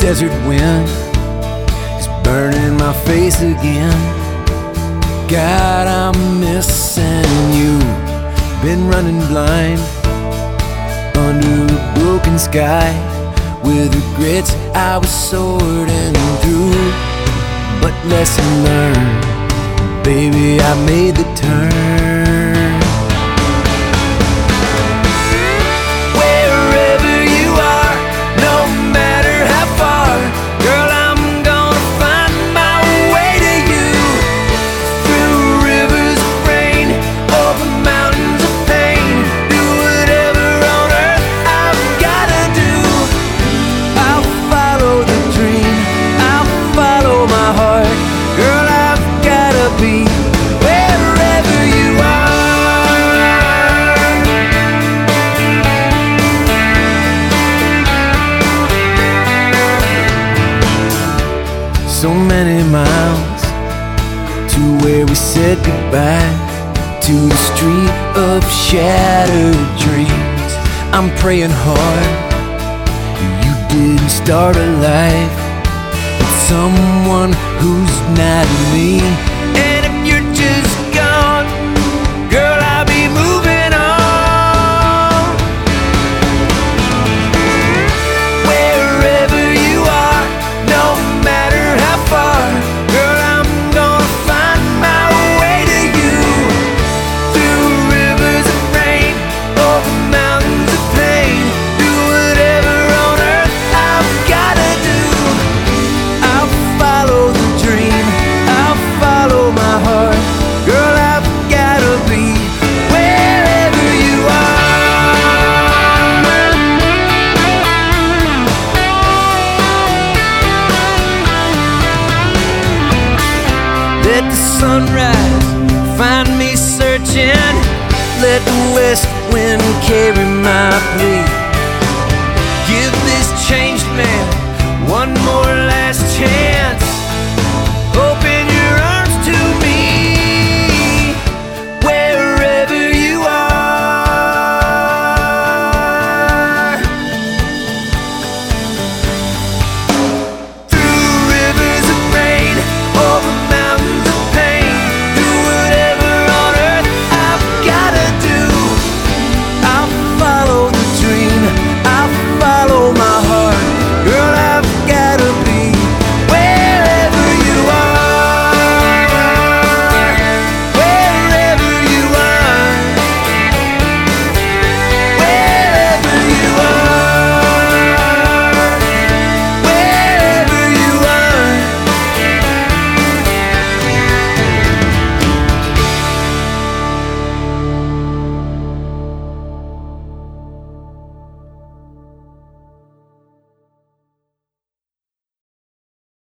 desert wind is burning my face again. God, I'm missing you. Been running blind under a broken sky with regrets I was sorting through. But lesson learned, baby, I made the turn. Wherever you are, no matter how far, girl, I'm gonna find my way to you. Through rivers of rain, over mountains of pain, do whatever on earth I've gotta do. I'll follow the dream, I'll follow my heart. Girl, I've gotta be wherever you are. So many miles to where we said goodbye, to the street of shattered dreams. I'm praying hard you didn't start a life with someone who's not me. And if you're just gone, girl, I'll be moving on. Wherever you are, no matter how far, girl, I'm gonna find my way to you. Through rivers of rain, over mountains of pain, do whatever on earth I've gotta do. I'll follow the dream, I'll follow my heart. Girl, I've gotta be wherever you are. Let the sunrise find me searching. Let the west wind carry my plea.